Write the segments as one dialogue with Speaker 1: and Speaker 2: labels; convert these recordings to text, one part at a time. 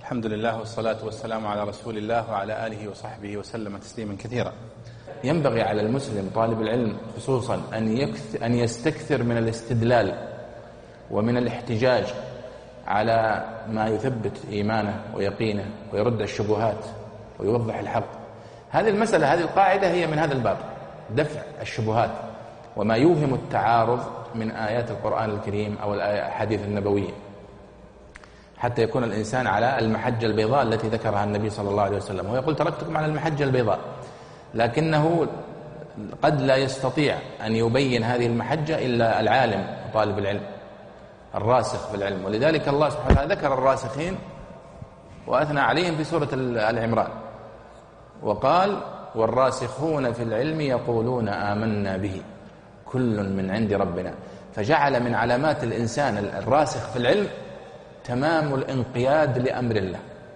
Speaker 1: الحمد لله والصلاة والسلام على رسول الله وعلى آله وصحبه وسلم تسليما كثيرا. ينبغي على المسلم طالب العلم خصوصا أن يستكثر من الاستدلال ومن الاحتجاج على ما يثبت إيمانه ويقينه ويرد الشبهات ويوضح الحق. هذه المسألة، هذه القاعدة هي من هذا الباب، دفع الشبهات وما يوهم التعارض من آيات القرآن الكريم أو الأحاديث النبوية، حتى يكون الإنسان على المحجة البيضاء التي ذكرها النبي صلى الله عليه وسلم. ويقول تركتكم على المحجة البيضاء، لكنه قد لا يستطيع أن يبين هذه المحجة إلا العالم وطالب العلم الراسخ في العلم. ولذلك الله سبحانه وتعالى ذكر الراسخين وأثنى عليهم في سورة العمران، وقال والراسخون في العلم يقولون آمنا به كل من عند ربنا. فجعل من علامات الإنسان الراسخ في العلم تمام الانقياد لأمر الله.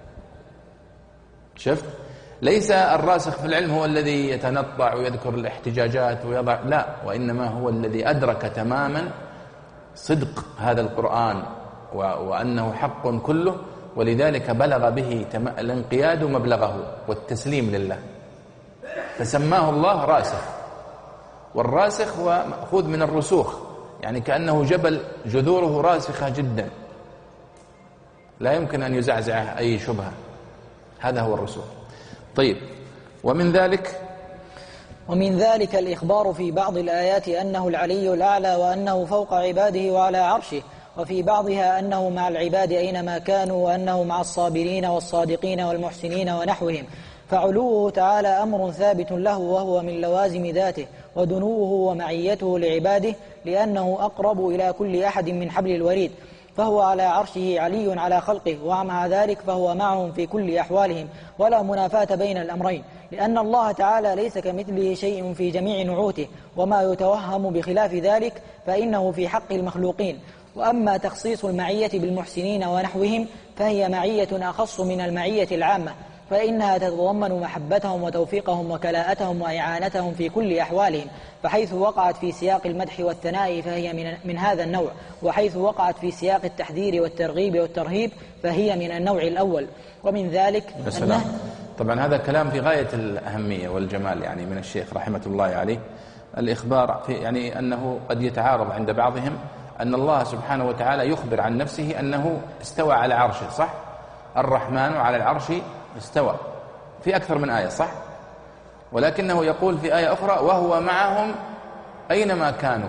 Speaker 1: شفت؟ ليس الراسخ في العلم هو الذي يتنطع ويذكر الاحتجاجات ويضع، لا، وإنما هو الذي أدرك تماما صدق هذا القرآن وأنه حق كله، ولذلك بلغ به الانقياد مبلغه والتسليم لله، فسماه الله راسخ. والراسخ هو مأخوذ من الرسوخ، يعني كأنه جبل جذوره راسخة جدا لا يمكن أن يزعزعه أي شبهة، هذا هو الرسوخ. طيب، ومن ذلك
Speaker 2: الإخبار في بعض الآيات أنه العلي الأعلى وأنه فوق عباده وعلى عرشه، وفي بعضها أنه مع العباد أينما كانوا وأنه مع الصابرين والصادقين والمحسنين ونحوهم. فعلوه تعالى أمر ثابت له وهو من لوازم ذاته، ودنوه ومعيته لعباده لأنه أقرب إلى كل أحد من حبل الوريد، فهو على عرشه علي على خلقه، ومع ذلك فهو معهم في كل أحوالهم، ولا منافاة بين الأمرين، لأن الله تعالى ليس كمثله شيء في جميع نعوته، وما يتوهم بخلاف ذلك فإنه في حق المخلوقين. وأما تخصيص المعية بالمحسنين ونحوهم فهي معية أخص من المعية العامة، فإنها تتضمن محبتهم وتوفيقهم وكلاءتهم وإعانتهم في كل أحوالهم، فحيث وقعت في سياق المدح والثناء فهي من هذا النوع، وحيث وقعت في سياق التحذير والترغيب والترهيب فهي من النوع الأول. ومن ذلك
Speaker 1: طبعا هذا كلام في غاية الأهمية والجمال يعني من الشيخ رحمة الله عليه، الإخبار في يعني أنه قد يتعارض عند بعضهم أن الله سبحانه وتعالى يخبر عن نفسه أنه استوى على عرشه، صح؟ الرحمن على العرش استوى في أكثر من آية، صح؟ ولكنه يقول في آية أخرى وهو معهم أينما كانوا.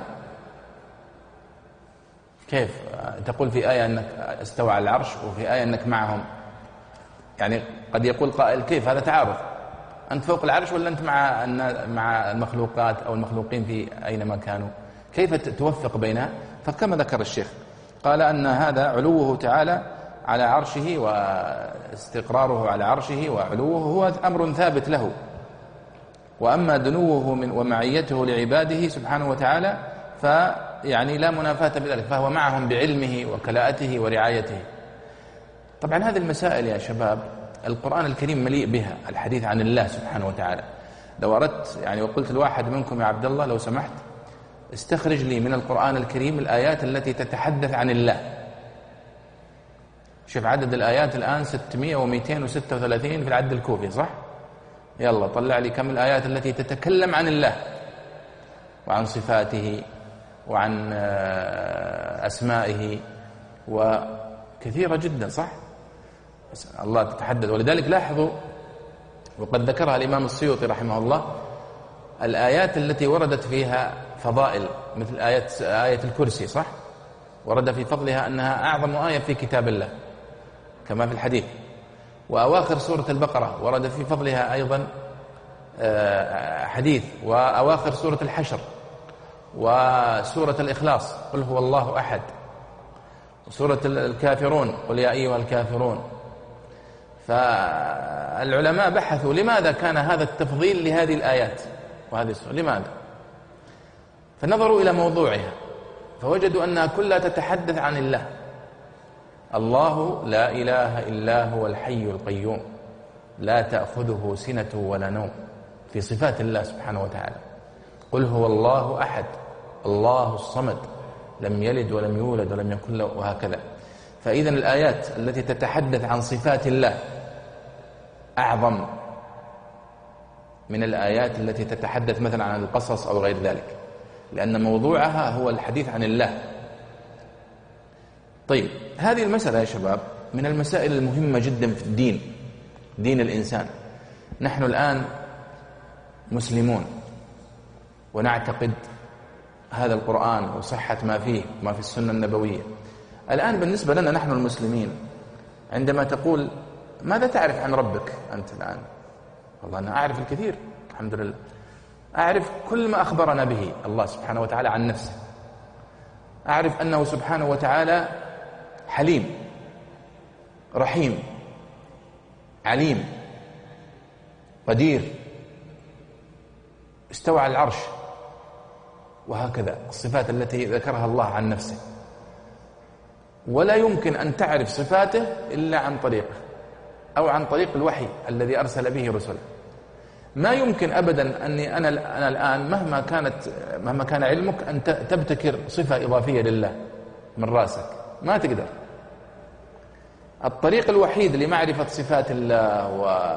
Speaker 1: كيف تقول في آية أنك استوى على العرش وفي آية أنك معهم؟ يعني قد يقول قائل كيف هذا تعارض؟ أنت فوق العرش ولا أنت مع المخلوقات أو المخلوقين في أينما كانوا؟ كيف توفق بينها؟ فكما ذكر الشيخ قال أن هذا علوه تعالى على عرشه واستقراره على عرشه وعلوه هو أمر ثابت له، وأما دنوه ومعيته لعباده سبحانه وتعالى فيعني لا منافاة بذلك، فهو معهم بعلمه وكلاءته ورعايته. طبعا هذه المسائل يا شباب القرآن الكريم مليء بها، الحديث عن الله سبحانه وتعالى. لو أردت يعني وقلت لواحد منكم يا عبد الله لو سمحت استخرج لي من القرآن الكريم الآيات التي تتحدث عن الله، شوف عدد الآيات الآن 600 و236 في العد الكوفي، صح؟ يلا طلع لي كم الآيات التي تتكلم عن الله وعن صفاته وعن أسمائه، وكثيرة جدا، صح؟ الله تتحدث. ولذلك لاحظوا وقد ذكرها الإمام السيوطي رحمه الله الآيات التي وردت فيها فضائل مثل آية الكرسي، صح؟ ورد في فضلها أنها أعظم آية في كتاب الله كما في الحديث. وأواخر سورة البقرة ورد في فضلها أيضا حديث، وأواخر سورة الحشر وسورة الإخلاص قل هو الله أحد، وسورة الكافرون قل يا أيها الكافرون. فالعلماء بحثوا لماذا كان هذا التفضيل لهذه الآيات وهذه السورة، لماذا؟ فنظروا إلى موضوعها فوجدوا أنها كلها تتحدث عن الله. الله لا إله إلا هو الحي القيوم لا تأخذه سنة ولا نوم، في صفات الله سبحانه وتعالى. قل هو الله أحد الله الصمد لم يلد ولم يولد ولم يكن له، وهكذا. فإذا الآيات التي تتحدث عن صفات الله أعظم من الآيات التي تتحدث مثلا عن القصص أو غير ذلك، لأن موضوعها هو الحديث عن الله. طيب، هذه المسألة يا شباب من المسائل المهمة جدا في الدين، دين الإنسان. نحن الآن مسلمون ونعتقد هذا القرآن وصحة ما فيه وما في السنة النبوية. الآن بالنسبة لنا نحن المسلمين، عندما تقول ماذا تعرف عن ربك أنت الآن؟ والله أنا أعرف الكثير الحمد لله، أعرف كل ما أخبرنا به الله سبحانه وتعالى عن نفسه. أعرف أنه سبحانه وتعالى حليم رحيم عليم قدير، استوى على العرش، وهكذا الصفات التي ذكرها الله عن نفسه. ولا يمكن أن تعرف صفاته إلا عن طريقه أو عن طريق الوحي الذي أرسل به رسله. ما يمكن أبدا أني أنا الآن مهما كان علمك أن تبتكر صفة إضافية لله من رأسك، ما تقدر. الطريق الوحيد لمعرفة صفات الله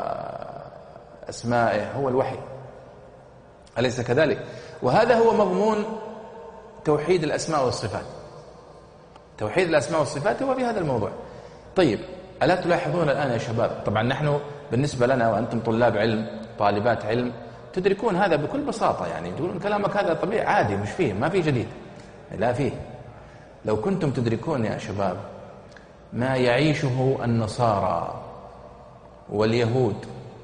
Speaker 1: وأسمائه هو الوحي، أليس كذلك؟ وهذا هو مضمون توحيد الأسماء والصفات. توحيد الأسماء والصفات هو في هذا الموضوع. طيب، ألا تلاحظون الآن يا شباب، طبعا نحن بالنسبة لنا وأنتم طلاب علم طالبات علم تدركون هذا بكل بساطة، يعني تقولون كلامك هذا طبيعي عادي، مش فيه، ما فيه جديد. لا فيه. لو كنتم تدركون يا شباب ما يعيشه النصارى واليهود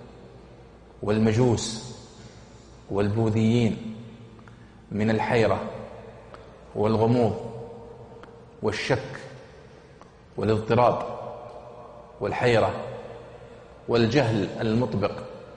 Speaker 1: والمجوس والبوذيين من الحيرة والغموض والشك والاضطراب والحيرة والجهل المطبق،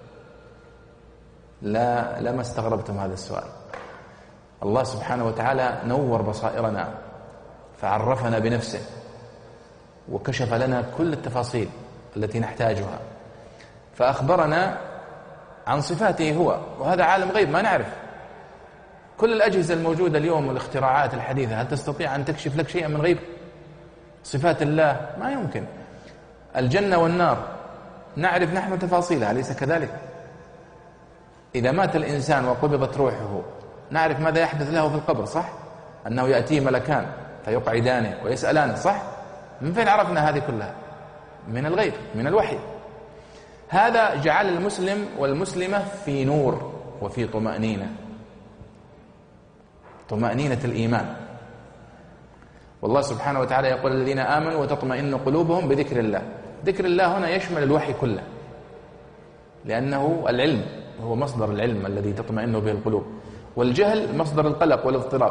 Speaker 1: لما استغربتم هذا السؤال. الله سبحانه وتعالى نور بصائرنا فعرفنا بنفسه وكشف لنا كل التفاصيل التي نحتاجها، فأخبرنا عن صفاته هو، وهذا عالم غيب ما نعرف. كل الأجهزة الموجودة اليوم والاختراعات الحديثة هل تستطيع أن تكشف لك شيئا من غيب؟ صفات الله ما يمكن. الجنة والنار نعرف نحن تفاصيلها، أليس كذلك؟ إذا مات الإنسان وقبضت روحه نعرف ماذا يحدث له في القبر، صح؟ أنه يأتيه ملكان فيقعدانه ويسألانه، صح؟ من فين عرفنا هذه كلها؟ من الغيب، من الوحي. هذا جعل المسلم والمسلمة في نور وفي طمأنينة الإيمان. والله سبحانه وتعالى يقول الذين آمنوا وتطمئن قلوبهم بذكر الله. ذكر الله هنا يشمل الوحي كله، لأنه العلم هو مصدر العلم الذي تطمئن به القلوب، والجهل مصدر القلق والاضطراب.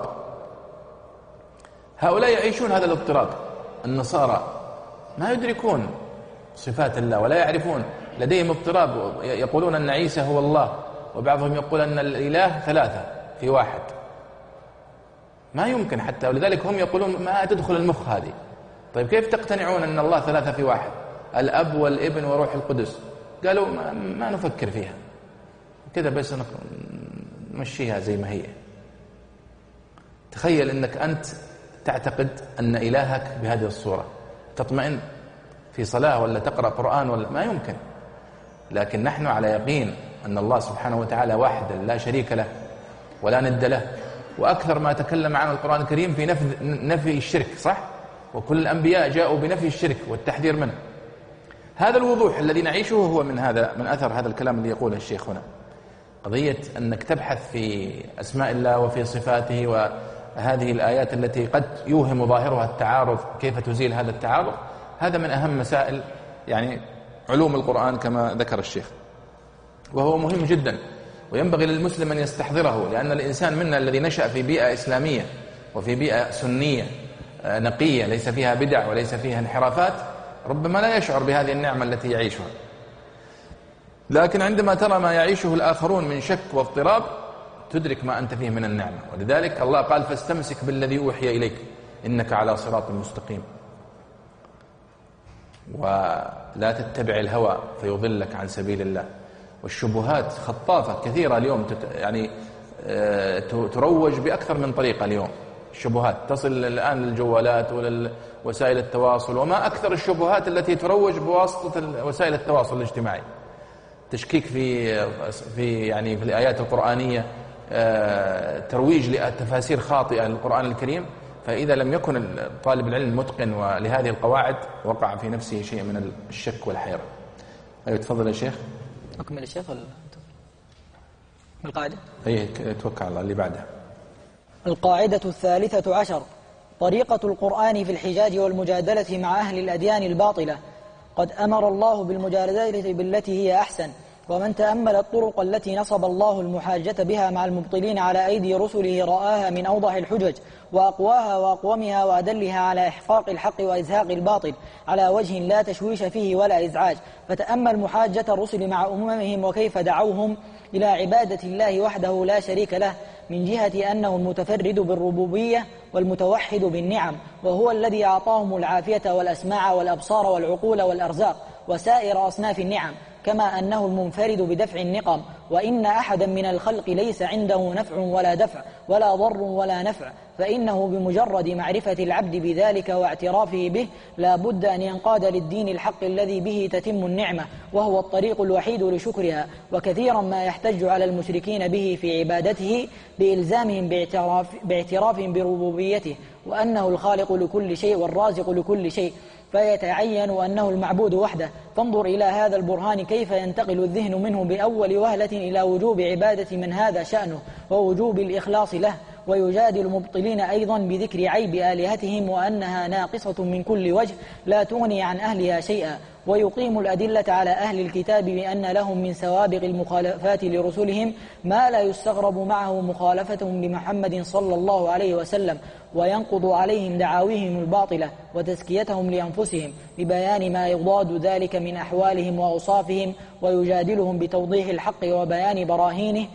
Speaker 1: هؤلاء يعيشون هذا الاضطراب. النصارى ما يدركون صفات الله ولا يعرفون، لديهم اضطراب، يقولون أن عيسى هو الله، وبعضهم يقول أن الإله ثلاثة في واحد. ما يمكن حتى، ولذلك هم يقولون ما تدخل المخ هذه. طيب كيف تقتنعون أن الله ثلاثة في واحد، الأب والابن وروح القدس؟ قالوا ما نفكر فيها كذا، بس نمشيها زي ما هي. تخيل أنك أنت تعتقد أن إلهك بهذه الصورة، تطمئن في صلاة ولا تقرأ قرآن ولا، ما يمكن. لكن نحن على يقين أن الله سبحانه وتعالى واحد لا شريك له ولا ند له، وأكثر ما تكلم عنه القرآن الكريم في نفي الشرك، صح؟ وكل الأنبياء جاءوا بنفي الشرك والتحذير منه. هذا الوضوح الذي نعيشه هو من أثر هذا الكلام اللي يقوله الشيخ هنا. قضية أنك تبحث في أسماء الله وفي صفاته وهذه الآيات التي قد يوهم ظاهرها التعارض، كيف تزيل هذا التعارض؟ هذا من أهم مسائل يعني علوم القرآن كما ذكر الشيخ، وهو مهم جدا، وينبغي للمسلم أن يستحضره. لأن الإنسان منا الذي نشأ في بيئة إسلامية وفي بيئة سنية نقية ليس فيها بدع وليس فيها انحرافات، ربما لا يشعر بهذه النعمة التي يعيشها. لكن عندما ترى ما يعيشه الآخرون من شك واضطراب تدرك ما أنت فيه من النعمة. ولذلك الله قال فاستمسك بالذي أوحي إليك إنك على صراط مستقيم، ولا تتبع الهوى فيضلك عن سبيل الله. والشبهات خطافة كثيرة اليوم، يعني تروج بأكثر من طريقة اليوم. الشبهات تصل الآن للجوالات ولوسائل التواصل، وما أكثر الشبهات التي تروج بواسطة وسائل التواصل الاجتماعي. تشكيك في الآيات القرآنية، ترويج لتفاسير خاطئة للقرآن الكريم. فإذا لم يكن طالب العلم متقن ولهذه القواعد وقع في نفسه شيء من الشك والحيرة. أيوة تفضل يا شيخ.
Speaker 2: أكمل الشيخ ولا القاعدة؟
Speaker 1: أيه توكل على الله اللي بعدها.
Speaker 2: القاعدة 13 طريقة القرآن في الحجاج والمجادلة مع أهل الأديان الباطلة. قد أمر الله بالمجادلة بالتي هي أحسن، ومن تأمل الطرق التي نصب الله المحاجة بها مع المبطلين على أيدي رسله رآها من أوضح الحجج وأقواها وأقومها وأدلها على إحقاق الحق وإزهاق الباطل على وجه لا تشويش فيه ولا إزعاج. فتأمل محاجة الرسل مع أممهم وكيف دعوهم إلى عبادة الله وحده لا شريك له، من جهة أنه المتفرد بالربوبية والمتوحد بالنعم، وهو الذي أعطاهم العافية والأسماع والأبصار والعقول والأرزاق وسائر أصناف النعم، كما أنه المنفرد بدفع النقم. وإن أحدا من الخلق ليس عنده نفع ولا دفع ولا ضر ولا نفع، فإنه بمجرد معرفة العبد بذلك واعترافه به لا بد أن ينقاد للدين الحق الذي به تتم النعمة، وهو الطريق الوحيد لشكرها. وكثيرا ما يحتج على المشركين به في عبادته بإلزامهم باعترافهم بربوبيته وأنه الخالق لكل شيء والرازق لكل شيء، فيتعين أنه المعبود وحده. فانظر إلى هذا البرهان كيف ينتقل الذهن منه بأول وهلة إلى وجوب عبادة من هذا شأنه ووجوب الإخلاص له. ويجادل المبطلين أيضا بذكر عيب آلهتهم وأنها ناقصة من كل وجه لا تغني عن أهلها شيئا، ويقيم الأدلة على أهل الكتاب بأن لهم من سوابق المخالفات لرسلهم ما لا يستغرب معه مخالفتهم لمحمد صلى الله عليه وسلم، وينقض عليهم دعاويهم الباطلة وتزكيتهم لأنفسهم ببيان ما يضاد ذلك من أحوالهم وأوصافهم، ويجادلهم بتوضيح الحق وبيان براهينه،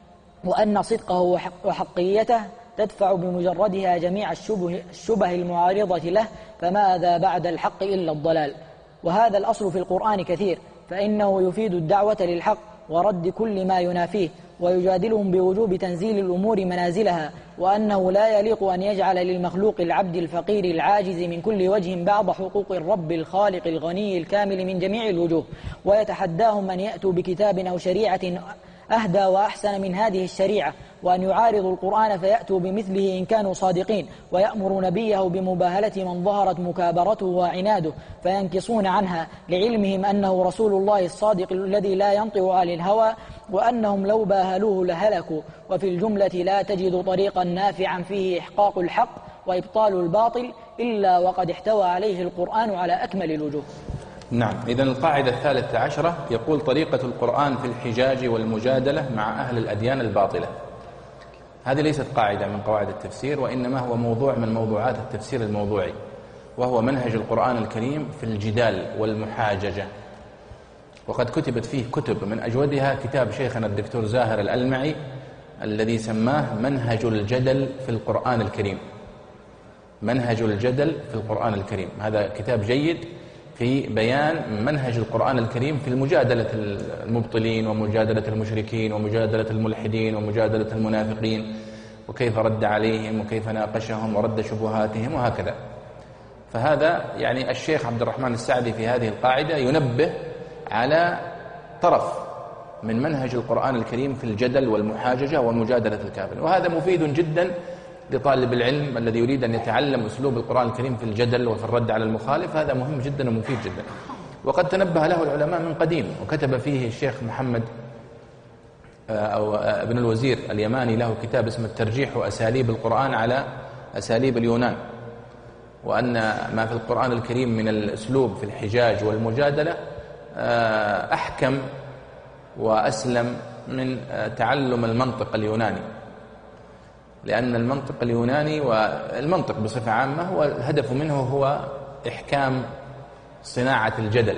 Speaker 2: وأن صدقه وحقيته تدفع بمجردها جميع الشبه المعارضة له، فماذا بعد الحق إلا الضلال. وهذا الأصل في القرآن كثير، فإنه يفيد الدعوة للحق ورد كل ما ينافيه، ويجادلهم بوجوب تنزيل الأمور منازلها، وأنه لا يليق أن يجعل للمخلوق العبد الفقير العاجز من كل وجه بعض حقوق الرب الخالق الغني الكامل من جميع الوجوه. ويتحداهم أن يأتوا بكتاب أو شريعة أهدى وأحسن من هذه الشريعة، وأن يعارضوا القرآن فيأتوا بمثله إن كانوا صادقين، ويأمر نبيه بمباهلة من ظهرت مكابرته وعناده فينكصون عنها، لعلمهم أنه رسول الله الصادق الذي لا ينطق عن الهوى، وأنهم لو باهلوه لهلكوا. وفي الجملة لا تجد طريقا نافعا فيه إحقاق الحق وإبطال الباطل إلا وقد احتوى عليه القرآن على أكمل الوجوه.
Speaker 1: نعم. إذن القاعدة 13 يقول طريقة القرآن في الحجاج والمجادلة مع أهل الأديان الباطلة. هذه ليست قاعدة من قواعد التفسير، وإنما هو موضوع من موضوعات التفسير الموضوعي، وهو منهج القرآن الكريم في الجدال والمحاججة. وقد كتبت فيه كتب، من أجودها كتاب شيخنا الدكتور زاهر الألمعي الذي سماه منهج الجدل في القرآن الكريم. منهج الجدل في القرآن الكريم، هذا كتاب جيد في بيان منهج القرآن الكريم في المجادلة المبطلين ومجادلة المشركين ومجادلة الملحدين ومجادلة المنافقين، وكيف رد عليهم وكيف ناقشهم ورد شبهاتهم وهكذا. فهذا يعني الشيخ عبد الرحمن السعدي في هذه القاعدة ينبه على طرف من منهج القرآن الكريم في الجدل والمحاججة ومجادلة الكافر، وهذا مفيد جدا لطالب العلم الذي يريد أن يتعلم أسلوب القرآن الكريم في الجدل وفي الرد على المخالف. هذا مهم جدا ومفيد جدا، وقد تنبه له العلماء من قديم، وكتب فيه الشيخ محمد أو ابن الوزير اليماني له كتاب اسمه الترجيح وأساليب القرآن على أساليب اليونان، وأن ما في القرآن الكريم من الأسلوب في الحجاج والمجادلة أحكم وأسلم من تعلم المنطق اليوناني، لأن المنطق اليوناني والمنطق بصفة عامة هو الهدف منه هو إحكام صناعة الجدل،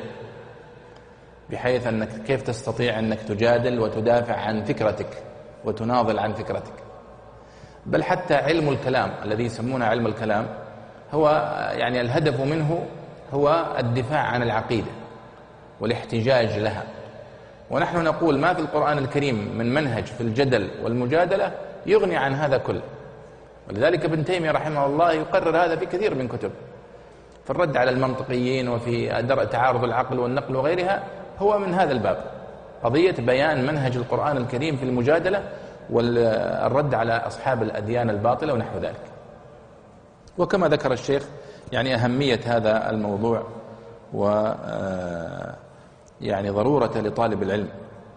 Speaker 1: بحيث أنك كيف تستطيع أنك تجادل وتدافع عن فكرتك وتناضل عن فكرتك. بل حتى علم الكلام الذي يسمونه علم الكلام هو يعني الهدف منه هو الدفاع عن العقيدة والاحتجاج لها. ونحن نقول ما في القرآن الكريم من منهج في الجدل والمجادلة يغني عن هذا كله، ولذلك ابن تيمية رحمه الله يقرر هذا في كثير من كتب، في الرد على المنطقيين وفي درء تعارض العقل والنقل وغيرها، هو من هذا الباب، قضية بيان منهج القرآن الكريم في المجادلة والرد على أصحاب الأديان الباطلة ونحو ذلك. وكما ذكر الشيخ يعني أهمية هذا الموضوع و يعني ضرورة لطالب العلم.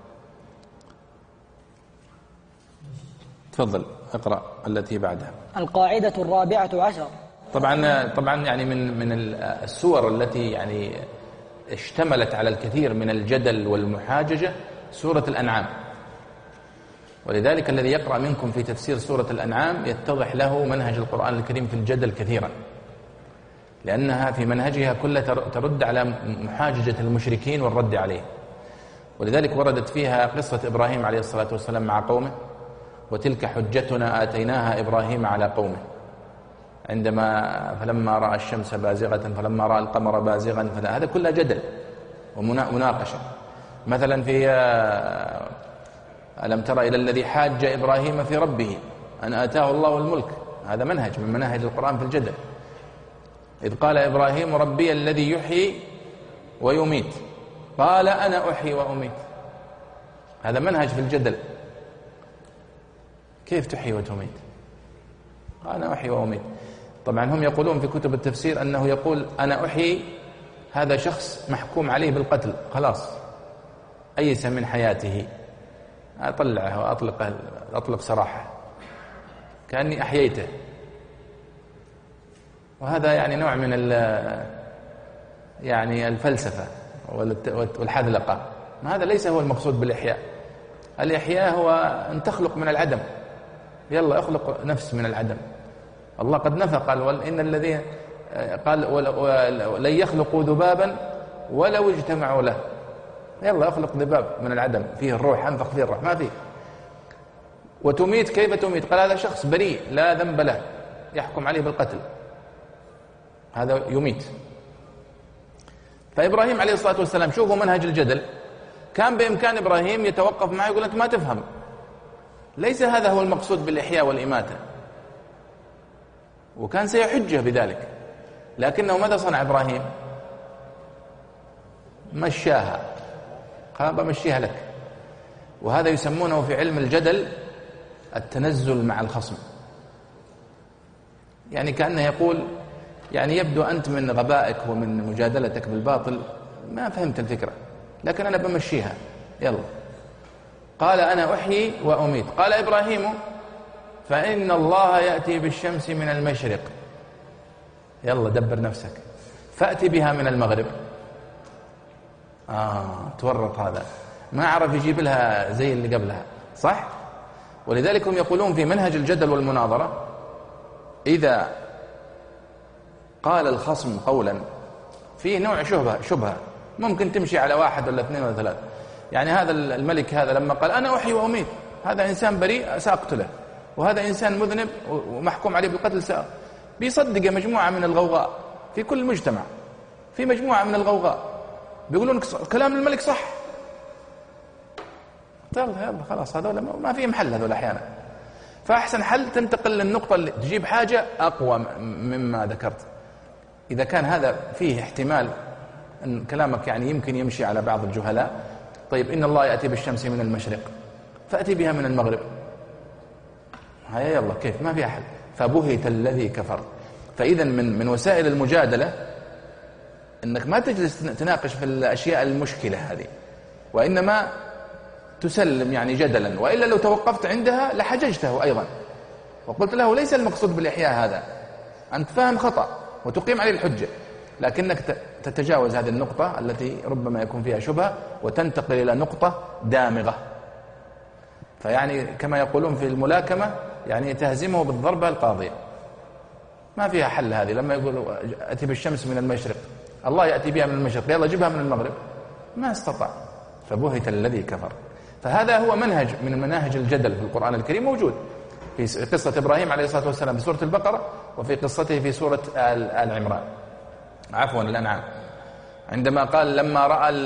Speaker 1: تفضل اقرأ التي بعدها.
Speaker 2: القاعدة 14.
Speaker 1: طبعا يعني من السور التي يعني اشتملت على الكثير من الجدل والمحاججة سورة الأنعام، ولذلك الذي يقرأ منكم في تفسير سورة الأنعام يتضح له منهج القرآن الكريم في الجدل كثيرا، لأنها في منهجها كلها ترد على محاججة المشركين والرد عليه. ولذلك وردت فيها قصة إبراهيم عليه الصلاة والسلام مع قومه، وتلك حجتنا آتيناها إبراهيم على قومه فلما رأى الشمس بازغة فلما رأى القمر بازغا هذا كله جدل ومناقشة. مثلا في ألم تر إلى الذي حاج إبراهيم في ربه أن آتاه الله الملك، هذا منهج من مناهج القرآن في الجدل. إذ قال إبراهيم ربي الذي يحيي ويميت قال أنا أحيي وأميت، هذا منهج في الجدل. كيف تحيي وتميت؟ أنا أحيي وأميت. طبعا هم يقولون في كتب التفسير أنه يقول أنا أحيي، هذا شخص محكوم عليه بالقتل خلاص أيس من حياته، أطلعه وأطلق سراحه كأني أحييته. وهذا يعني نوع من يعني الفلسفة والحذلقة. هذا ليس هو المقصود بالإحياء. الإحياء هو أن تخلق من العدم، يلا اخلق نفس من العدم. الله قد نفى قال إن الذين قال لن يخلقوا ذبابا ولو اجتمعوا له، يلا اخلق ذباب من العدم فيه الروح، انفخ فيه الروح، ما فيه. وتميت، كيف تميت؟ قال هذا شخص بريء لا ذنب له يحكم عليه بالقتل، هذا يميت. فإبراهيم عليه الصلاة والسلام شوفوا منهج الجدل، كان بإمكان إبراهيم يتوقف معه يقول أنت ما تفهم، ليس هذا هو المقصود بالإحياء والإماتة، وكان سيحجه بذلك. لكنه ماذا صنع إبراهيم؟ مشاها، قال بمشيها لك. وهذا يسمونه في علم الجدل التنزل مع الخصم، يعني كأنه يقول يعني يبدو أنت من غبائك ومن مجادلتك بالباطل ما فهمت الفكرة، لكن أنا بمشيها يلا. قال أنا أحيي وأميت. قال إبراهيم فإن الله يأتي بالشمس من المشرق، يلا دبر نفسك، فأتي بها من المغرب. تورط، هذا ما عرف يجيب لها زي اللي قبلها، صح؟ ولذلك هم يقولون في منهج الجدل والمناظرة إذا قال الخصم قولا فيه نوع شبهة ممكن تمشي على واحد ولا اثنين ولا ثلاثة، يعني هذا الملك هذا لما قال أنا أحيي وأميت، هذا إنسان بريء سأقتله، وهذا إنسان مذنب ومحكوم عليه بالقتل بيصدق مجموعة من الغوغاء في كل مجتمع، في مجموعة من الغوغاء بيقولون كلام الملك صح، يلا خلاص هذول ما في محل هذول أحيانا. فأحسن حل تنتقل للنقطة اللي تجيب حاجة أقوى مما ذكرت. إذا كان هذا فيه احتمال أن كلامك يعني يمكن يمشي على بعض الجهلاء، طيب إن الله يأتي بالشمس من المشرق فأتي بها من المغرب، هيا يلا كيف، ما في أحد. فبهت الذي كفر. فإذا من وسائل المجادلة أنك ما تجلس تناقش في الأشياء المشكلة هذه، وإنما تسلم يعني جدلا، وإلا لو توقفت عندها لحججته أيضا وقلت له ليس المقصود بالإحياء هذا، أنت فاهم خطأ وتقيم عليه الحجة، لكنك تتجاوز هذه النقطة التي ربما يكون فيها شبهة وتنتقل إلى نقطة دامغة. فيعني كما يقولون في الملاكمة يعني تهزمه بالضربة القاضية، ما فيها حل هذه. لما يقول أتي بالشمس من المشرق، الله يأتي بها من المشرق، يلا جبها من المغرب، ما استطاع. فبهت الذي كفر. فهذا هو منهج من مناهج الجدل في القرآن الكريم، موجود في قصة إبراهيم عليه الصلاة والسلام في سورة البقرة، وفي قصته في سورة آل عمران، عفوا الأنعام، عندما قال لما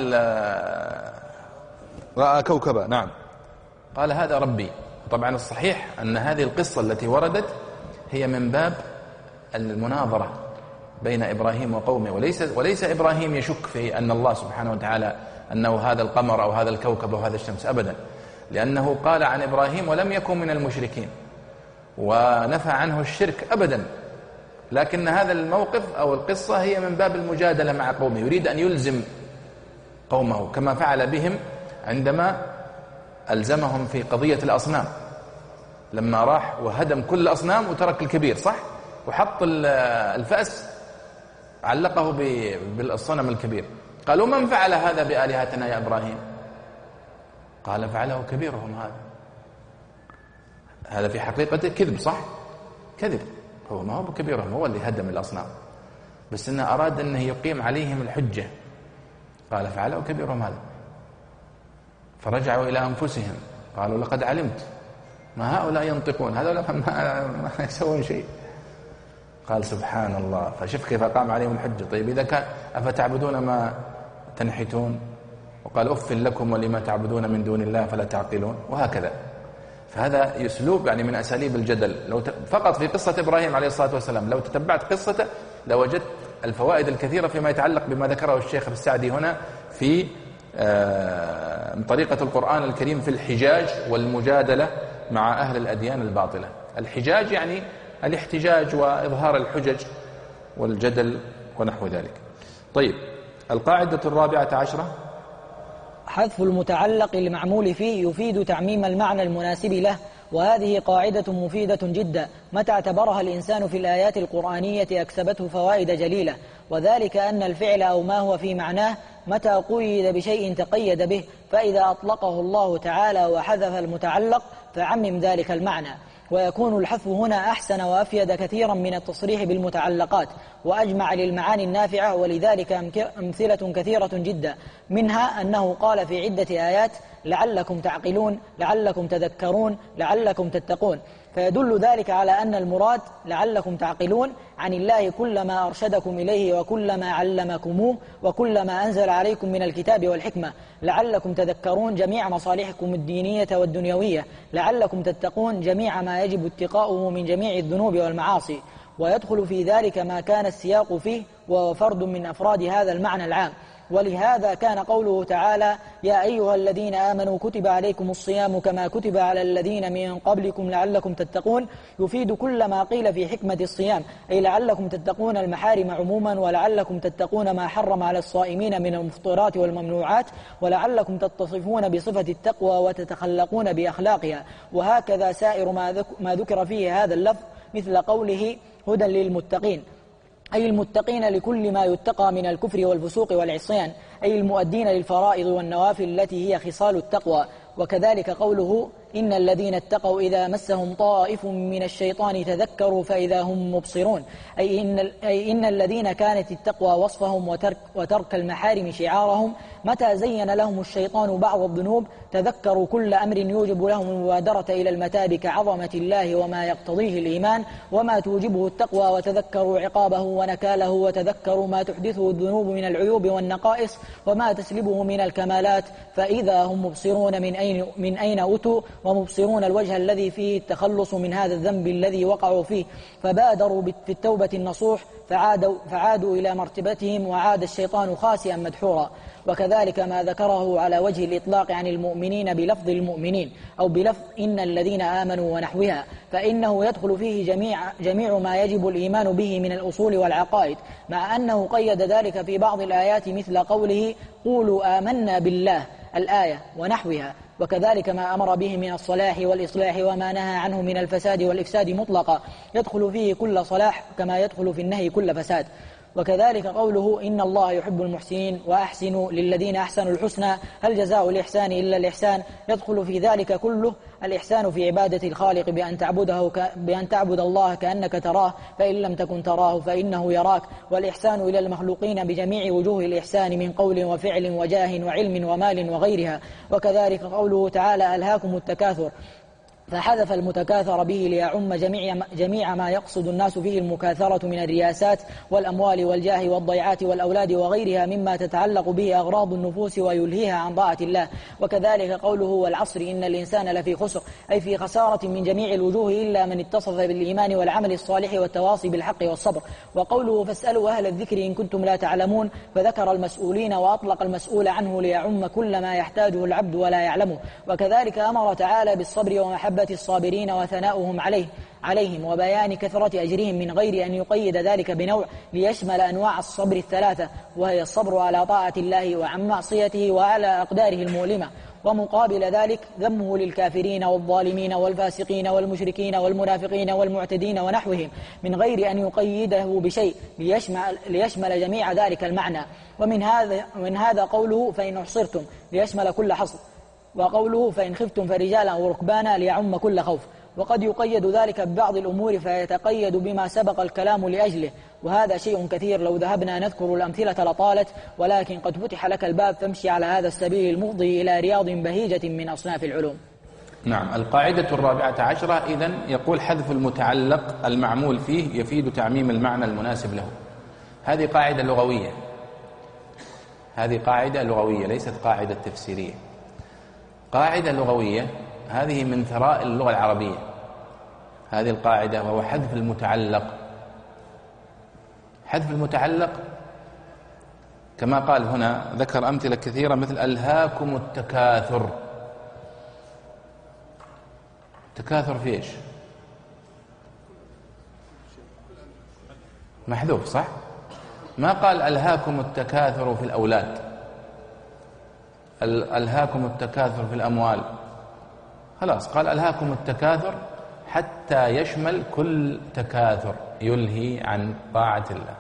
Speaker 1: رأى كوكبا، نعم، قال هذا ربي. طبعا الصحيح أن هذه القصة التي وردت هي من باب المناظرة بين إبراهيم وقومه، وليس إبراهيم يشك في أن الله سبحانه وتعالى أنه هذا القمر أو هذا الكوكب أو هذا الشمس أبدا، لأنه قال عن إبراهيم ولم يكن من المشركين ونفى عنه الشرك أبدا، لكن هذا الموقف أو القصة هي من باب المجادلة مع قومه، يريد أن يلزم قومه كما فعل بهم عندما ألزمهم في قضية الأصنام، لما راح وهدم كل الأصنام وترك الكبير، صح؟ وحط الفأس علقه بالصنم الكبير. قالوا من فعل هذا بآلهتنا يا إبراهيم؟ قال فعله كبيرهم هذا في حقيقته كذب، صح؟ كذب، هو ما هو بكبيرهم، هو اللي هدم الأصنام، بس إنه أراد أنه يقيم عليهم الحجة. قال فعله كبيرهم هذا. فرجعوا إلى أنفسهم قالوا لقد علمت ما هؤلاء ينطقون، هذول ما يسوون شيء. قال سبحان الله، فشوف كيف قام عليهم الحجة. طيب إذا كان أفتعبدون ما تنحتون، وقال أف لكم ولما تعبدون من دون الله فلا تعقلون، وهكذا. فهذا أسلوب يعني من أساليب الجدل. لو فقط في قصة إبراهيم عليه الصلاة والسلام لو تتبعت قصته لوجدت الفوائد الكثيرة فيما يتعلق بما ذكره الشيخ السعدي هنا في طريقة القرآن الكريم في الحجاج والمجادلة مع أهل الأديان الباطلة. الحجاج يعني الاحتجاج وإظهار الحجج والجدل ونحو ذلك. طيب، القاعدة 14،
Speaker 2: حذف المتعلق المعمول فيه يفيد تعميم المعنى المناسب له، وهذه قاعدة مفيدة جدا متى اعتبرها الإنسان في الآيات القرآنية أكسبته فوائد جليلة، وذلك أن الفعل أو ما هو في معناه متى قيد بشيء تقيد به، فإذا أطلقه الله تعالى وحذف المتعلق فعمم ذلك المعنى، ويكون الحذف هنا أحسن وأفيد كثيرا من التصريح بالمتعلقات وأجمع للمعاني النافعة. ولذلك أمثلة كثيرة جدا، منها أنه قال في عدة آيات لعلكم تعقلون، لعلكم تذكرون، لعلكم تتقون، فيدل ذلك على أن المراد لعلكم تعقلون عن الله كل ما أرشدكم إليه وكل ما علمكموه وكل ما أنزل عليكم من الكتاب والحكمة، لعلكم تذكرون جميع مصالحكم الدينية والدنيوية، لعلكم تتقون جميع ما يجب اتقاؤه من جميع الذنوب والمعاصي. ويدخل في ذلك ما كان السياق فيه وهو فرد من أفراد هذا المعنى العام. ولهذا كان قوله تعالى يا أيها الذين آمنوا كتب عليكم الصيام كما كتب على الذين من قبلكم لعلكم تتقون يفيد كل ما قيل في حكمة الصيام، أي لعلكم تتقون المحارم عموما، ولعلكم تتقون ما حرم على الصائمين من المفطرات والممنوعات، ولعلكم تتصفون بصفة التقوى وتتخلقون بأخلاقها. وهكذا سائر ما ذكر فيه هذا اللفظ، مثل قوله هدى للمتقين، أي المتقين لكل ما يتقى من الكفر والفسوق والعصيان، أي المؤدين للفرائض والنوافل التي هي خصال التقوى. وكذلك قوله إن الذين اتقوا إذا مسهم طائف من الشيطان تذكروا فإذا هم مبصرون، أي إن الذين كانت التقوى وصفهم وترك المحارم شعارهم، متى زين لهم الشيطان بعض الذنوب تذكروا كل أمر يوجب لهم المبادرة إلى المتاب كعظمة الله وما يقتضيه الإيمان وما توجبه التقوى، وتذكروا عقابه ونكاله، وتذكروا ما تحدثه الذنوب من العيوب والنقائص وما تسلبه من الكمالات، فإذا هم مبصرون من أين أتوا، ومبصرون الوجه الذي فيه التخلص من هذا الذنب الذي وقعوا فيه، فبادروا في التوبة النصوح فعادوا إلى مرتبتهم، وعاد الشيطان خاسئا مدحورا. وكذلك ما ذكره على وجه الإطلاق عن المؤمنين بلفظ المؤمنين أو بلفظ إن الذين آمنوا ونحوها، فإنه يدخل فيه جميع ما يجب الإيمان به من الأصول والعقائد، مع أنه قيد ذلك في بعض الآيات مثل قوله قولوا آمنا بالله الآية ونحوها. وكذلك ما أمر به من الصلاح والإصلاح وما نهى عنه من الفساد والإفساد مطلقا يدخل فيه كل صلاح كما يدخل في النهي كل فساد. وكذلك قوله إن الله يحب المحسنين وأحسنوا للذين أحسنوا الحسنى هل جزاء الإحسان إلا الإحسان، يدخل في ذلك كله الإحسان في عبادة الخالق بأن تعبد الله كأنك تراه فإن لم تكن تراه فإنه يراك، والإحسان إلى المخلوقين بجميع وجوه الإحسان من قول وفعل وجاه وعلم ومال وغيرها. وكذلك قوله تعالى ألهاكم التكاثر، فحذف المتكاثر به ليعم جميع ما يقصد الناس فيه المكاثرة من الرياسات والأموال والجاه والضيعات والأولاد وغيرها مما تتعلق به أغراض النفوس ويلهيها عن طاعة الله. وكذلك قوله والعصر إن الإنسان لفي خسر، أي في خسارة من جميع الوجوه إلا من اتصف بالإيمان والعمل الصالح والتواصي بالحق والصبر. وقوله فاسألوا أهل الذكر إن كنتم لا تعلمون، فذكر المسؤولين وأطلق المسؤول عنه ليعم كل ما يحتاجه العبد ولا يعلمه. وكذلك أمر تعالى بالصبر ومحبة الصابرين وثناؤهم عليهم وبيان كثرة أجرهم من غير أن يقيد ذلك بنوع، ليشمل أنواع الصبر الثلاثة، وهي الصبر على طاعة الله وعن معصيته وعلى أقداره المؤلمة. ومقابل ذلك ذمه للكافرين والظالمين والفاسقين والمشركين والمنافقين والمعتدين ونحوهم من غير أن يقيده بشيء، ليشمل جميع ذلك المعنى. ومن هذا قوله فإن أحصرتم ليشمل كل حصر، وقوله فإن خفتم فرجالا أو ركبانا ليعم كل خوف. وقد يقيد ذلك ببعض الأمور فيتقيد بما سبق الكلام لأجله، وهذا شيء كثير لو ذهبنا نذكر الأمثلة لطالت، ولكن قد فتح لك الباب فامشي على هذا السبيل المفضي إلى رياض بهيجة من أصناف العلوم.
Speaker 1: نعم. القاعدة 14 إذن يقول حذف المتعلق المعمول فيه يفيد تعميم المعنى المناسب له. هذه قاعدة لغوية، هذه قاعدة لغوية ليست قاعدة تفسيرية، قاعدة لغوية. هذه من ثراء اللغة العربية هذه القاعدة، وهو حذف المتعلق. حذف المتعلق كما قال هنا، ذكر أمثلة كثيرة مثل ألهاكم التكاثر. تكاثر في إيش؟ محذوف صح؟ ما قال ألهاكم التكاثر في الأولاد، ألهاكم التكاثر في الأموال، خلاص قال ألهاكم التكاثر حتى يشمل كل تكاثر يلهي عن طاعة الله.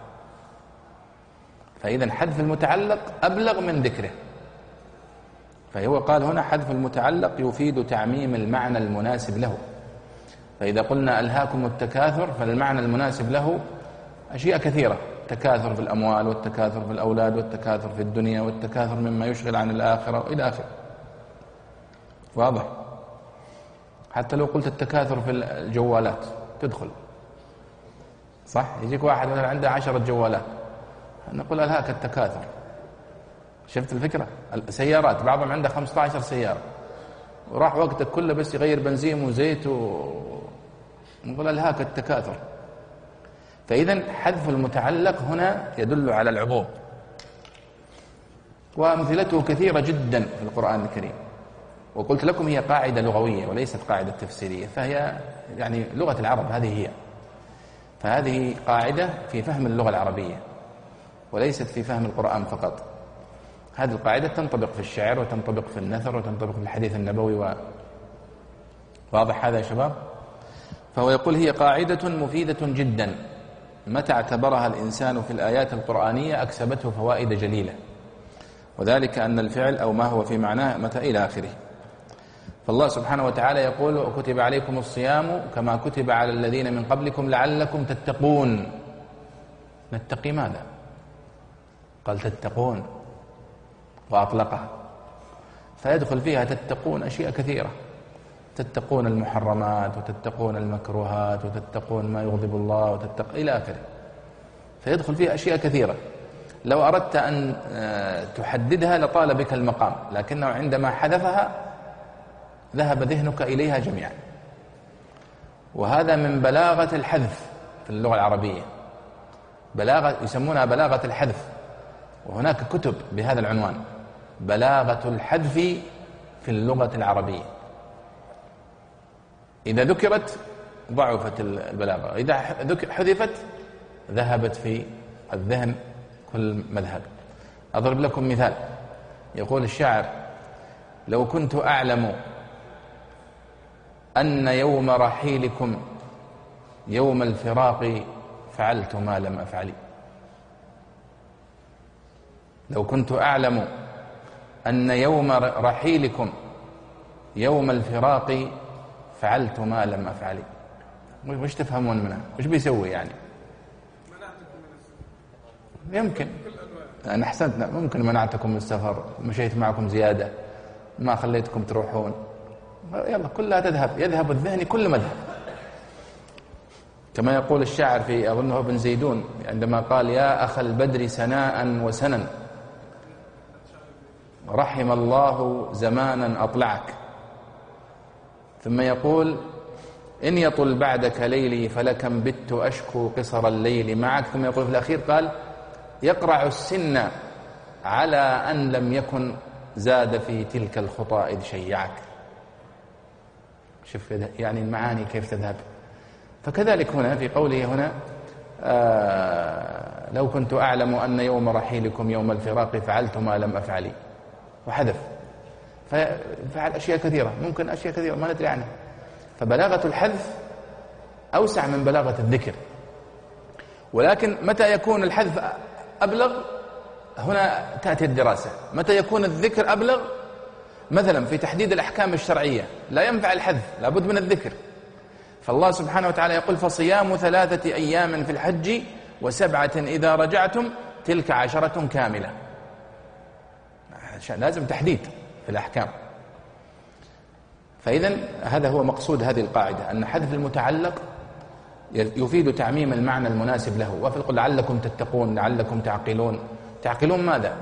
Speaker 1: فإذا حذف المتعلق أبلغ من ذكره، فهو قال هنا حذف المتعلق يفيد تعميم المعنى المناسب له. فإذا قلنا ألهاكم التكاثر فالمعنى المناسب له أشياء كثيرة، التكاثر في الأموال والتكاثر في الأولاد والتكاثر في الدنيا والتكاثر مما يشغل عن الآخرة إلى آخره. واضح؟ حتى لو قلت التكاثر في الجوالات تدخل صح؟ يجيك واحد مثلا عنده 10 جوالات، نقول ألهاك التكاثر. شفت الفكرة؟ السيارات بعضهم عنده 15 سيارة وراح وقتك كله بس يغير بنزين وزيت نقول ألهاك التكاثر. فإذا حذف المتعلق هنا يدل على العموم، وأمثلته كثيرة جدا في القرآن الكريم. وقلت لكم هي قاعدة لغوية وليست قاعدة تفسيرية، فهي يعني لغة العرب هذه هي. فهذه قاعدة في فهم اللغة العربية وليست في فهم القرآن فقط. هذه القاعدة تنطبق في الشعر وتنطبق في النثر وتنطبق في الحديث النبوي واضح هذا يا شباب؟ فهو يقول هي قاعدة مفيدة جدا، متى اعتبرها الإنسان في الآيات القرآنية أكسبته فوائد جليلة، وذلك أن الفعل أو ما هو في معناه متى إلى آخره. فالله سبحانه وتعالى يقول وكتب عليكم الصيام كما كتب على الذين من قبلكم لعلكم تتقون. نتقي ماذا؟ قال تتقون وأطلقها، فيدخل فيها تتقون أشياء كثيرة، تتقون المحرمات وتتقون المكروهات وتتقون ما يغضب الله إلى آخره، فيدخل فيها أشياء كثيرة. لو أردت أن تحددها لطال بك المقام، لكنه عندما حذفها ذهب ذهنك إليها جميعا. وهذا من بلاغة الحذف في اللغة العربية، بلاغة يسمونها بلاغة الحذف، وهناك كتب بهذا العنوان، بلاغة الحذف في اللغة العربية. إذا ذكرت ضعفت البلاغة، إذا حذفت ذهبت في الذهن كل مذهب. أضرب لكم مثال، يقول الشاعر لو كنت أعلم أن يوم رحيلكم يوم الفراق فعلت ما لم أفعل. لو كنت أعلم أن يوم رحيلكم يوم الفراق فعلت ما لم أفعل. وش تفهمون منها؟ وش بيسوي يعني؟ يمكن أنا أحسنت، ممكن منعتكم من السفر، مشيت معكم زيادة، ما خليتكم تروحون، يلا كلها تذهب، يذهب الذهن كل مذهب. كما يقول الشاعر في أظنه ابن زيدون عندما قال: يا أخ البدر سناء وسنا رحم الله زمانا أطلعك. ثم يقول: إن يطل بعدك ليلي فلكم بت أشكو قصر الليل معك. ثم يقول في الأخير قال: يقرع السن على أن لم يكن زاد في تلك الخطى إذ شيعك. شوف يعني المعاني كيف تذهب. فكذلك هنا في قوله هنا: لو كنت أعلم أن يوم رحيلكم يوم الفراق فعلت ما لم أفعلي، وحذف، فعل أشياء كثيرة، ممكن أشياء كثيرة ما ندري عنها. فبلاغة الحذف أوسع من بلاغة الذكر. ولكن متى يكون الحذف أبلغ؟ هنا تأتي الدراسة. متى يكون الذكر أبلغ؟ مثلا في تحديد الأحكام الشرعية لا ينفع الحذف، لابد من الذكر. فالله سبحانه وتعالى يقول: فصيام 3 أيام في الحج و7 إذا رجعتم تلك 10 كاملة. لازم تحديد في الأحكام. فإذن هذا هو مقصود هذه القاعدة، أن حذف المتعلق يفيد تعميم المعنى المناسب له. وفي القول: لعلكم تتقون، لعلكم تعقلون. تعقلون ماذا؟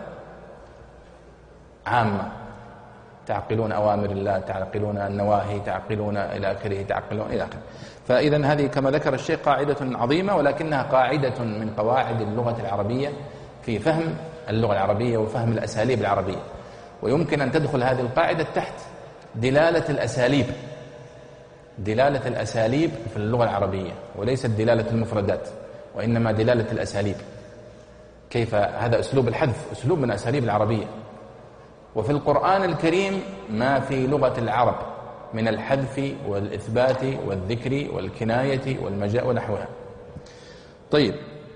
Speaker 1: عامة، تعقلون أوامر الله، تعقلون النواهي، تعقلون إلى آخره، تعقلون إلى آخره. فإذن هذه كما ذكر الشيخ قاعدة عظيمة، ولكنها قاعدة من قواعد اللغة العربية في فهم اللغة العربية وفهم الأساليب العربية. ويمكن أن تدخل هذه القاعدة تحت دلالة الأساليب، دلالة الأساليب في اللغة العربية، وليست دلالة المفردات، وإنما دلالة الأساليب. كيف هذا أسلوب الحذف، أسلوب من أساليب العربية. وفي القرآن الكريم ما في لغة العرب من الحذف والإثبات والذكر والكناية والمجاء ونحوها. طيب،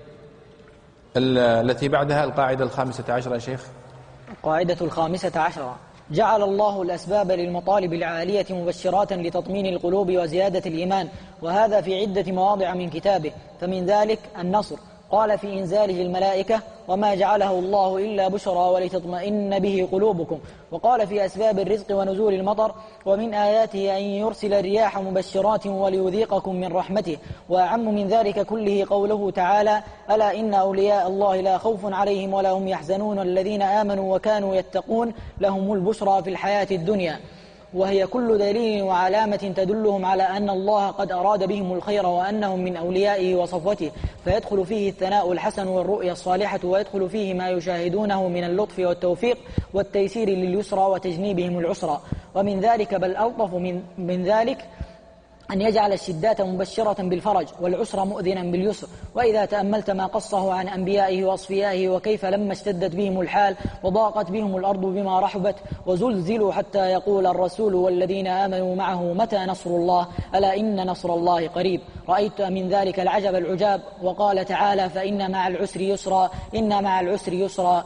Speaker 1: التي بعدها القاعدة 15 يا شيخ.
Speaker 2: القاعدة 15: جعل الله الأسباب للمطالب العالية مبشرات لتطمين القلوب وزيادة الإيمان، وهذا في عدة مواضع من كتابه. فمن ذلك النصر، قال في إنزاله الملائكة: وما جعله الله إلا بشرى ولتطمئن به قلوبكم. وقال في أسباب الرزق ونزول المطر: ومن آياته أن يرسل الرياح مبشرات وليذيقكم من رحمته. وأعم من ذلك كله قوله تعالى: ألا إن أولياء الله لا خوف عليهم ولا هم يحزنون الذين آمنوا وكانوا يتقون لهم البشرى في الحياة الدنيا. وهي كل دليل وعلامة تدلهم على أن الله قد أراد بهم الخير وأنهم من أوليائه وصفوته، فيدخل فيه الثناء الحسن والرؤيا الصالحة، ويدخل فيه ما يشاهدونه من اللطف والتوفيق والتيسير لليسرى وتجنيبهم العسرى. ومن ذلك بل ألطف من ذلك أن يجعل الشدات مبشرة بالفرج والعسر مؤذنا باليسر. وإذا تأملت ما قصه عن أنبيائه وأصفيائه وكيف لما اشتدت بهم الحال وضاقت بهم الأرض بما رحبت وزلزلوا حتى يقول الرسول والذين آمنوا معه: متى نصر الله؟ ألا إن نصر الله قريب. رأيت من ذلك العجب العجاب. وقال تعالى: فإن مع العسر يسرا، إن مع العسر يسرا،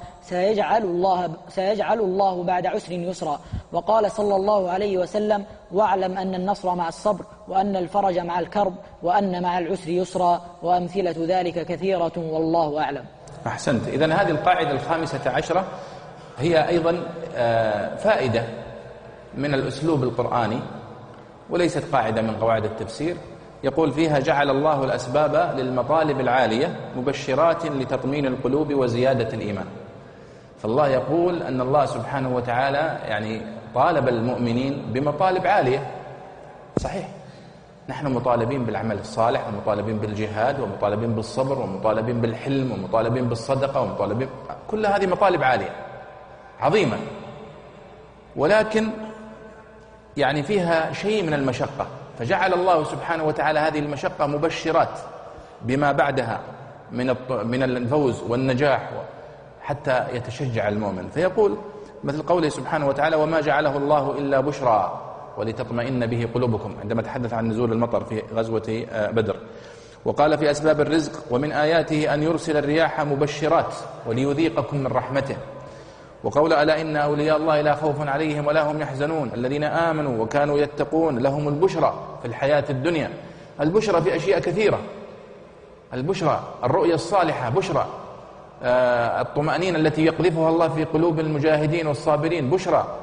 Speaker 2: سيجعل الله بعد عسر يسرا. وقال صلى الله عليه وسلم: واعلم أن النصر مع الصبر، وأن الفرج مع الكرب، وأن مع العسر يسرا، وأمثلة ذلك كثيرة والله أعلم.
Speaker 1: أحسنت. إذن هذه القاعدة 15 هي أيضا فائدة من الأسلوب القرآني، وليست قاعدة من قواعد التفسير. يقول فيها: جعل الله الأسباب للمطالب العالية مبشرات لتطمين القلوب وزيادة الإيمان. فالله يقول أن الله سبحانه وتعالى يعني طالب المؤمنين بمطالب عالية. صحيح، نحن مطالبين بالعمل الصالح، ومطالبين بالجهاد، ومطالبين بالصبر، ومطالبين بالحلم، ومطالبين بالصدقة، ومطالبين، كل هذه مطالب عالية عظيمة، ولكن يعني فيها شيء من المشقة. فجعل الله سبحانه وتعالى هذه المشقة مبشرات بما بعدها من الفوز والنجاح، حتى يتشجع المؤمن. فيقول مثل قوله سبحانه وتعالى: وما جعله الله إلا بشرى ولتطمئن به قلوبكم، عندما تحدث عن نزول المطر في غزوة بدر. وقال في أسباب الرزق: ومن آياته أن يرسل الرياح مبشرات وليذيقكم من رحمته. وقول: ألا إن أولياء الله لا خوف عليهم ولا هم يحزنون الذين آمنوا وكانوا يتقون لهم البشرى في الحياة الدنيا. البشرى في أشياء كثيرة، البشرى الرؤيا الصالحة بشرى، الطمأنينة التي يقذفها الله في قلوب المجاهدين والصابرين بشرى،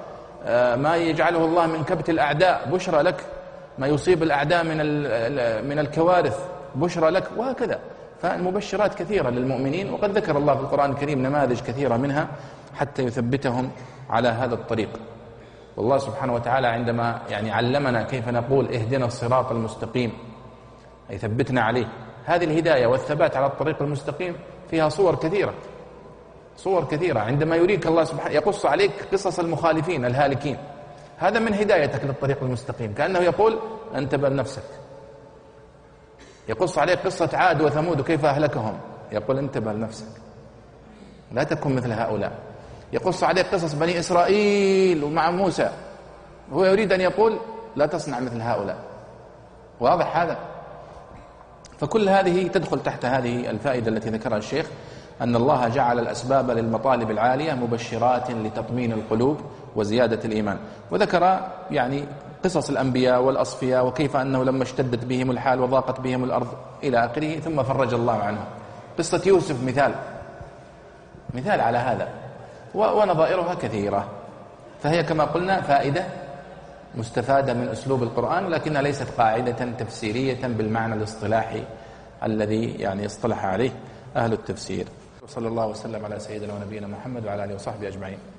Speaker 1: ما يجعله الله من كبت الأعداء بشرى لك، ما يصيب الأعداء من الكوارث بشرى لك، وهكذا. فالمبشرات كثيرة للمؤمنين، وقد ذكر الله في القرآن الكريم نماذج كثيرة منها حتى يثبتهم على هذا الطريق. والله سبحانه وتعالى عندما علمنا كيف نقول اهدنا الصراط المستقيم، أي ثبتنا عليه، هذه الهداية والثبات على الطريق المستقيم فيها صور كثيرة. عندما يريك الله سبحانه يقص عليك قصص المخالفين الهالكين، هذا من هدايتك للطريق المستقيم، كأنه يقول انتبه لنفسك. يقص عليك قصة عاد وثمود وكيف أهلكهم، يقول انتبه لنفسك لا تكن مثل هؤلاء. يقص عليك قصص بني إسرائيل ومع موسى، هو يريد أن يقول لا تصنع مثل هؤلاء. واضح هذا؟ فكل هذه تدخل تحت هذه الفائدة التي ذكرها الشيخ، أن الله جعل الأسباب للمطالب العالية مبشرات لتطمين القلوب وزيادة الإيمان. وذكر قصص الأنبياء والأصفياء، وكيف أنه لما اشتدت بهم الحال وضاقت بهم الأرض إلى آخره ثم فرج الله عنهم. قصة يوسف مثال على هذا، ونظائرها كثيرة. فهي كما قلنا فائدة مستفادة من أسلوب القرآن، لكنها ليست قاعدة تفسيرية بالمعنى الاصطلاحي الذي اصطلح عليه أهل التفسير. صلى الله وسلم على سيدنا ونبينا محمد وعلى آله وصحبه أجمعين.